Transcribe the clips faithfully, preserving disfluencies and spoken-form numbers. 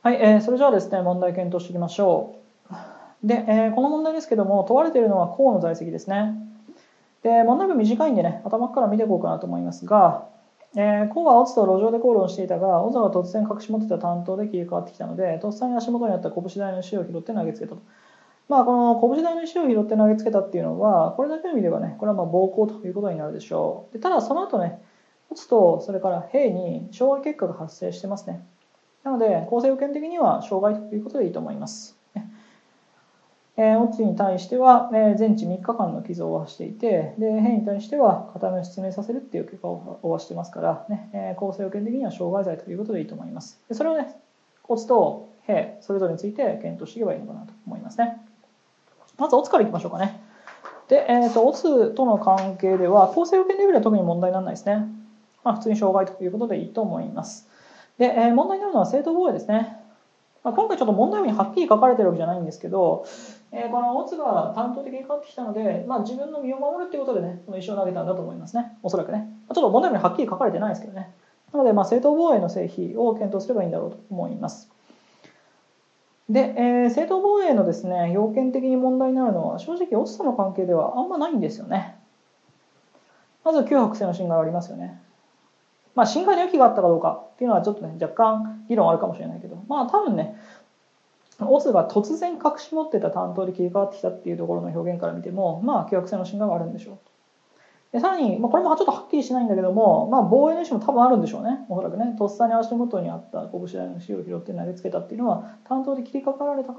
はい、えー、それじゃあですね、問題検討していきましょう。で、えー、この問題ですけども、問われているのは項の在籍ですね。で、問題文短いんでね、頭から見ていこうかなと思いますが、えー、項はオツと路上で口論していたが、オツが突然隠し持ってた担当で切り替わってきたので、とっさに足元にあった拳台の石を拾って投げつけたと。まあ、この拳台の石を拾って投げつけたっていうのは、これだけを見ればね、これはまあ暴行ということになるでしょう。でただ、その後ね、オツとそれから兵に傷害結果が発生してますね。なので、構成要件的には傷害ということでいいと思います。えー、オツに対しては、えー、全治みっかかんの傷を負わしていて、で、兵に対しては片目を失明させるっていう結果を負わしてますから、ね、えー、構成要件的には傷害罪ということでいいと思います。でそれをね、オツと兵、それぞれについて検討していけばいいのかなと思いますね。まずオツからいきましょうかね。で、えーと、オツとの関係では、構成要件レベルは特に問題にならないですね。まあ、普通に傷害ということでいいと思います。で、えー、問題になるのは正当防衛ですね。まあ、今回ちょっと問題文にはっきり書かれてるわけじゃないんですけど、えー、このオツが担当的に変わってきたので、まあ、自分の身を守るっていうことでね、この石を投げたんだと思いますね。おそらくね。ちょっと問題文にはっきり書かれてないですけどね。なので、まあ、正当防衛の成否を検討すればいいんだろうと思います。で、えー、正当防衛のですね、要件的に問題になるのは、正直オツとの関係ではあんまないんですよね。まず、旧白性の侵害はありますよね。まあ、侵害の予期があったかどうかっていうのはちょっとね、若干議論あるかもしれないけど、まあ、多分ね、オツが突然隠し持ってた担当で切り替わってきたっていうところの表現から見ても、まあ、凶悪性の侵害があるんでしょう。でさらに、まあ、これもちょっとはっきりしないんだけども、まあ、防衛の意思も多分あるんでしょうね。おそらくね、とっさに足元にあった拳台の石を拾って投げつけたっていうのは、担当で切りかかられたから、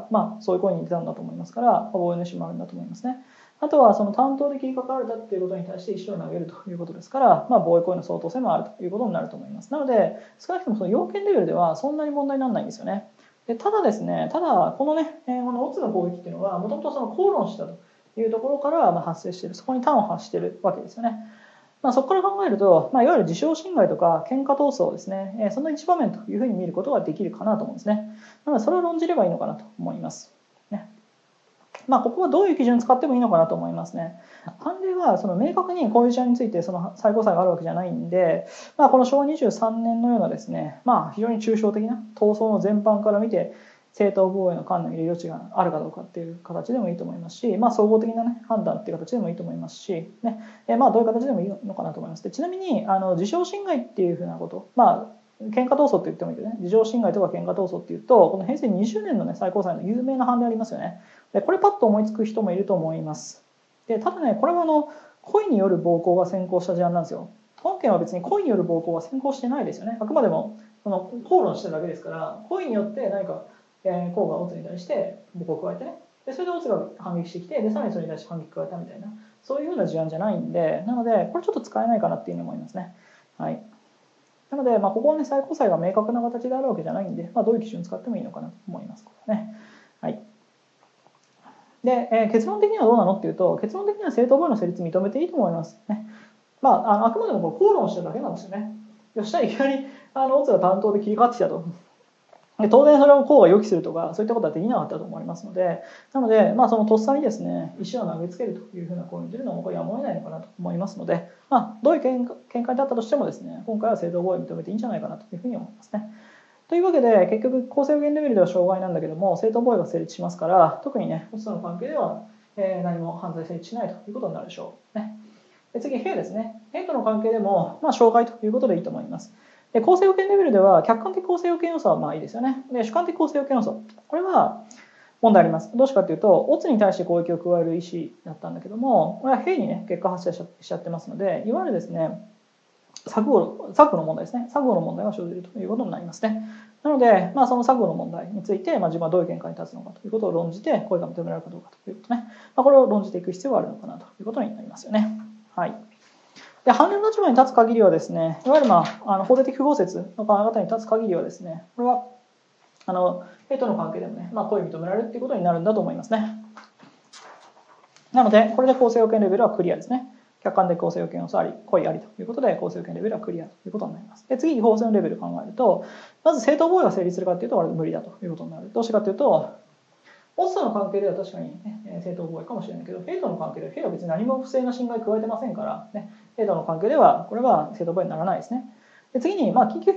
まあ、そういう声に出たんだと思いますから、まあ、防衛の意思もあるんだと思いますね。あとは、その担当で切りかかられたっていうことに対して石を投げるということですから、まあ、防衛行為の相当性もあるということになると思います。なので、少なくともその要件レベルではそんなに問題にならないんですよね。でただですね、ただ、このね、このオツの攻撃っていうのは、もともとその口論したというところから発生している、そこに端を発しているわけですよね。まあ、そこから考えると、まあ、いわゆる自傷侵害とか喧嘩闘争ですね、その一場面というふうに見ることができるかなと思うんですね。なので、それを論じればいいのかなと思います。ね。まあ、ここはどういう基準を使ってもいいのかなと思いますね。判例はその明確にこういう事案についてその最高裁があるわけじゃないんで、まあ、このしょうわにじゅうさんねんのようなですね、まあ、非常に抽象的な闘争の全般から見て、正当防衛の観念に入れる余地があるかどうかっていう形でもいいと思いますし、まあ、総合的な、ね、判断っていう形でもいいと思いますし、ねえまあ、どういう形でもいいのかなと思います。でちなみにあの自傷侵害っていうふうなこと、まあ、喧嘩闘争って言ってもいいけどね、自傷侵害とか喧嘩闘争っていうと、このへいせいにじゅうねんの、ね、最高裁の有名な判例ありますよね。でこれパッと思いつく人もいると思います。でただね、これはあの故意による暴行が先行した事案なんですよ。本件は別に故意による暴行は先行してないですよね。あくまでもその口論してるだけですから、故意によって何かえー、コウがオツに対して暴行を加えてね、でそれでオツが反撃してきて、でさらにそれに対して反撃を加えたみたいな、そういうような事案じゃないんで、なのでこれちょっと使えないかなっていうふうに思いますね。はい、なので、まあ、ここはね、最高裁が明確な形であるわけじゃないんで、まあ、どういう基準を使ってもいいのかなと思います。ね。はい。で、えー、結論的にはどうなのっていうと、結論的には正当防衛の成立認めていいと思います。ね。まあ、あのあくまでもこれ口論してるだけなんですよね。そしたらいきなりあのオツが担当で切り替わってきたと。で当然それをこうが予期するとかそういったことはできなかったと思われますので、なので、まあ、そのとっさにですね石を投げつけるというふうな行為というのもこれやむを得ないのかなと思いますので、まあ、どういう見解だったとしてもですね今回は正当防衛を認めていいんじゃないかなというふうに思いますね。というわけで結局構成要件レベルでは障害なんだけども正当防衛が成立しますから、特にねホストの関係では何も犯罪成立しないということになるでしょう。ね、で次兵ですね。兵との関係でも、まあ、障害ということでいいと思います。で構成要件レベルでは客観的構成要件要素はまあいいですよね。で主観的構成要件要素、これは問題あります。どうしかというと、オツに対して攻撃を加える意思だったんだけども、これは兵にね結果発生しちゃってますので、いわゆるですね錯誤錯誤の問題ですね。錯誤の問題が生じるということになりますね。なので、まあ、その錯誤の問題について、まあ、自分はどういう見解に立つのかということを論じて、声が認められるかどうかということね、まあ、これを論じていく必要があるのかなということになりますよね。はい。で判例の立場に立つ限りはですね、いわゆる、まあ、あの法定的不合説の考え方に立つ限りはですね、これはあの兵との関係でもね、まあ、故意認められるということになるんだと思いますね。なので、これで構成要件レベルはクリアですね。客観的構成要件要素あり、故意ありということで、構成要件レベルはクリアということになります。で次、違法性のレベルを考えると、まず正当防衛が成立するかというと、無理だということになる。どうしてかというと、オスとの関係では確かに、ね、正当防衛かもしれないけど、兵との関係では兵は別に何も不正な侵害加えてませんから、ね、兵との関係ではこれは正当防衛にならないですね。で次に、まあ、緊急避難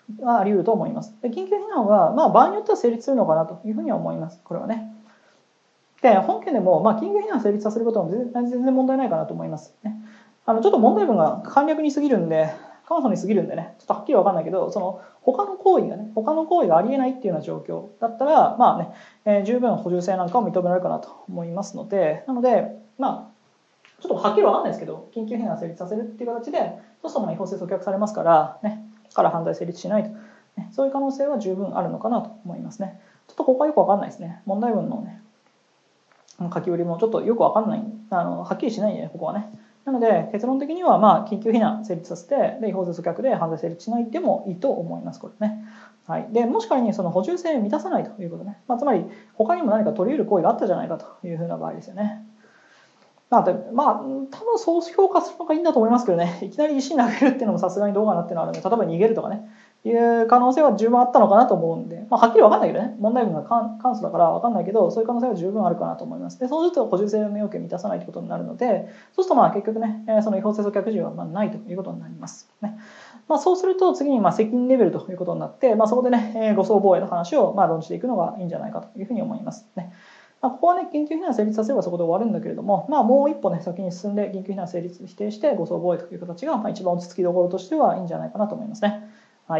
はあり得ると思います。で緊急避難は、まあ、場合によっては成立するのかなというふうには思います。これはね。で本件でも、まあ、緊急避難を成立させることは全然問題ないかなと思いますね。あのちょっと問題文が簡略に過ぎるんで、簡素に過ぎるんでね、ちょっとはっきり分かんないけど、その他の行為がね、他の行為がありえないっていうような状況だったら、まあね、えー、十分補充性なんかを認められるかなと思いますので、なので、まあ、ちょっとはっきり分かんないですけど、緊急避難を成立させるっていう形で、そうすると違法性阻却されますから、ね、から犯罪成立しないと、ね、そういう可能性は十分あるのかなと思いますね。ちょっとここはよく分かんないですね。問題文のね、書き売りもちょっとよく分かんない、あのはっきりしないんで、ね、ここはね。なので結論的にはまあ緊急避難成立させて、で違法性阻却で犯罪成立しないでもいいと思います、これね。はい、でもし仮にその補充性を満たさないということね、まあ、つまり他にも何か取り得る行為があったじゃないかというふうな場合ですよね。まあ、まあ、多分そう評価するのがいいんだと思いますけどね、いきなり石投げるっていうのもさすがにどうかなっていうのはあるので、例えば逃げるとかね、いう可能性は十分あったのかなと思うんで、まあ、はっきり分かんないけどね、問題文が簡素だから分かんないけど、そういう可能性は十分あるかなと思います。でそうすると補充性の要件を満たさないということになるので、そうするとまあ結局ね、その違法性阻却時はまあないということになりますね。まあ、そうすると次にまあ責任レベルということになって、まあ、そこでね、誤送防衛の話をまあ論じていくのがいいんじゃないかというふうに思いますね。まあ、ここはね、緊急避難成立させればそこで終わるんだけれども、まあ、もう一歩ね、先に進んで緊急避難成立否定して誤送防衛という形が、まあ、一番落ち着きどころとしてはいいんじゃないかなと思いますね。はい。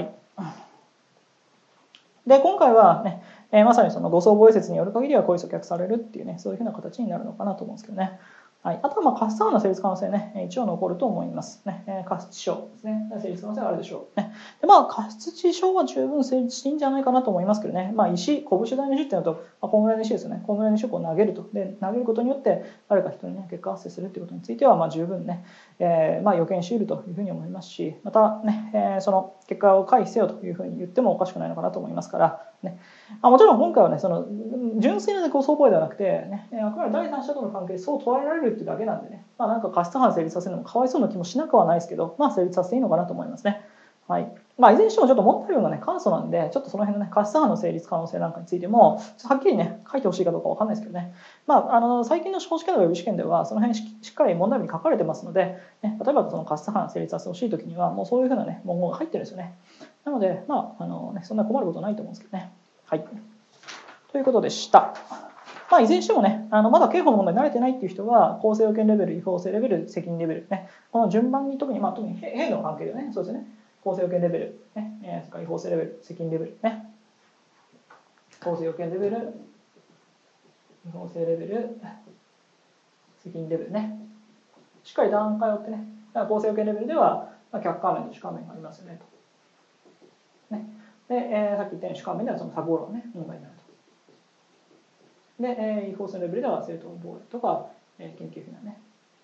で、今回はね、えー、まさにその誤送防衛説による限りは故意阻却されるっていうね、そういうふうな形になるのかなと思うんですけどね。はい、あとはまあ過失犯の成立可能性ね、一応残ると思いますね。過失致傷ですね、成立可能性はあるでしょう。ね、でまあ過失致傷は十分成立していいんじゃないかなと思いますけどね。まあ石、拳大の石っていうのと、まあ、このぐらいの石ですよね。このぐらいの石をこう投げると。で、投げることによって誰か人にね、結果発生するっていうことについては、まあ十分ね、えー、まあ予見し得るというふうに思いますし、またね、えー、その結果を回避せよというふうに言ってもおかしくないのかなと思いますから、ね、あもちろん今回はね、その純粋な誤送防衛ではなくて、ね、あくまで第三者との関係そう捉えられるっていうだけなんでね、まあ、なんか過失犯成立させるのもかわいそうな気もしなくはないですけど、まあ成立させていいのかなと思いますね。はい。まあ、いずれにしてもちょっと問題文がね、簡素なんで、ちょっとその辺のね、過失犯の成立可能性なんかについても、はっきりね、書いてほしいかどうかわかんないですけどね。まあ、あの、最近の司法試験のウェブ試験では、その辺しっかり問題文に書かれてますので、ね、例えばその過失犯成立させてほしいときには、もうそういうふうなね、文言が入ってるんですよね。なので、まあ、あのね、そんな困ることないと思うんですけどね。はい。ということでした。まあ、いずれにしてもね、あのまだ刑法の問題に慣れてないっていう人は、公正要件レベル、違法性レベル、責任レベル、ね、この順番に特に、まあ、特に兵の関係でね、そうですね、公正要件レベル、ね、えー、それから違法性レベル、責任レベル、ね、公正要件レベル、違法性レベル、責任レベルね、しっかり段階を追ってね、だから公正要件レベルでは、まあ、客観面と主観面がありますよねと。ねでえー、さっき言ったように主観面ではその錯誤論がね、問題になると。で、えー、違法性レベルでは正当防衛とか、えー、緊急避難ね。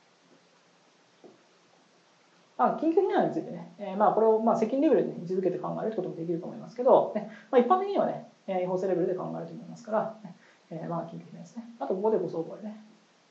あ緊急避難についてね、えーまあ、これをまあ責任レベルで位置づけて考えることもできると思いますけど、ねまあ、一般的にはね、違法性レベルで考えると思いますから、ねえー、まあ緊急避難ですね。あとここで誤送防衛ね。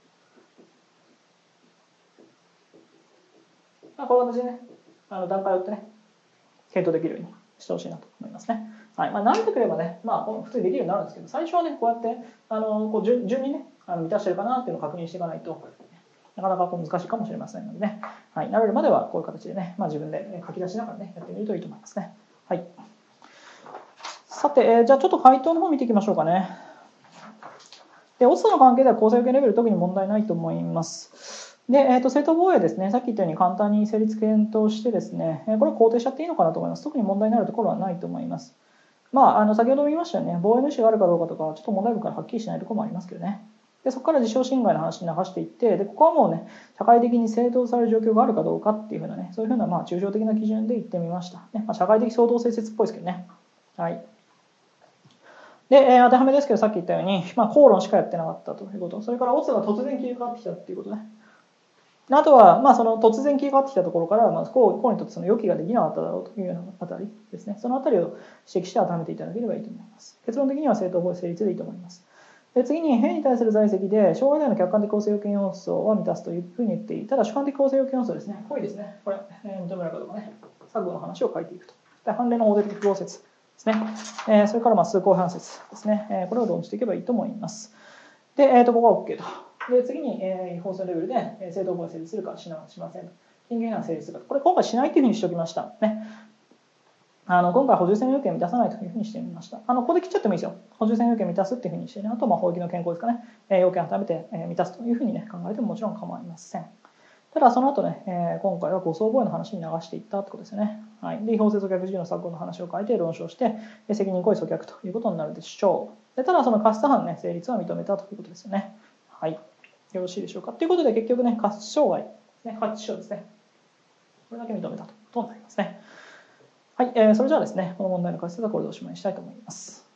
まあ、この形でね、あの段階を追ってね、検討できるようにしてほしいなと思いますね。はいまあ、慣れてくればね、まあ、普通にできるようになるんですけど、最初はね、こうやってあのこう 順, 順にね、あの満たしてるかなっていうのを確認していかないと、なかなかこう難しいかもしれませんのでね、はい、慣れるまではこういう形でね、まあ、自分で書き出しながらね、やってみるといいと思いますね。はい、さて、えー、じゃあちょっと回答の方見ていきましょうかね。で、オスとの関係では公正要件レベル特に問題ないと思います。で、えー、と正当防衛ですね、さっき言ったように簡単に成立検討してですね、これは肯定しちゃっていいのかなと思います。特に問題になるところはないと思います。まあ、あの先ほども言いましたよね、防衛の意思があるかどうかとか、ちょっと問題文からはっきりしないところもありますけどね。で、そこから事象侵害の話に流していって、で、ここはもうね、社会的に正当される状況があるかどうかっていうふうなね、そういうふうなまあ抽象的な基準で言ってみました。ねまあ、社会的相当性説っぽいですけどね。はい。で、えー、当てはめですけど、さっき言ったように、まあ、口論しかやってなかったということ。それから、オツが突然切り替わってきたっていうことね。あとは、まあ、その突然切り替わってきたところから、まあ、こうにとってその予期ができなかっただろうというようなあたりですね。そのあたりを指摘して当てはめていただければいいと思います。結論的には正当防衛成立でいいと思います。で次に、兵に対する在籍で、障害内の客観的構成要件要素を満たすというふうに言っていい。ただ、主観的構成要件要素ですね。これですね。これ、えー、認められるかどうかね。錯誤の話を書いていくと。で判例の法的不合説ですね。えー、それから、まあ、数項反説ですね。えー、これを論じていけばいいと思います。で、えー、とここは OK と。で次に、えー、違法性レベルで、えー、正当防衛成立するかしなしません。緊急避難成立するか。これ今回しないというふうにしておきました。ね。 あの今回補充線要件満たさないというふうにしてみました。あのここで切っちゃってもいいですよ。補充線要件満たすっていうふうにしてね、あとはまあ法域の健康ですかね、えー、要件を改めて満たすというふうにね考えてももちろん構いません。ただその後ね、えー、今回は誤送防衛の話に流していったってことですよね。はい、で違法性阻却事由の錯誤の話を書いて論証して、責任行為阻却ということになるでしょう。でただその過失犯ね成立は認めたということですよね。はい、よろしいでしょうか。ということで結局ね過失傷害、ね、発致傷ですね。これだけ認めたということになりますね。はい、えー、それじゃあですね、この問題の解説はこれでおしまいにしたいと思います。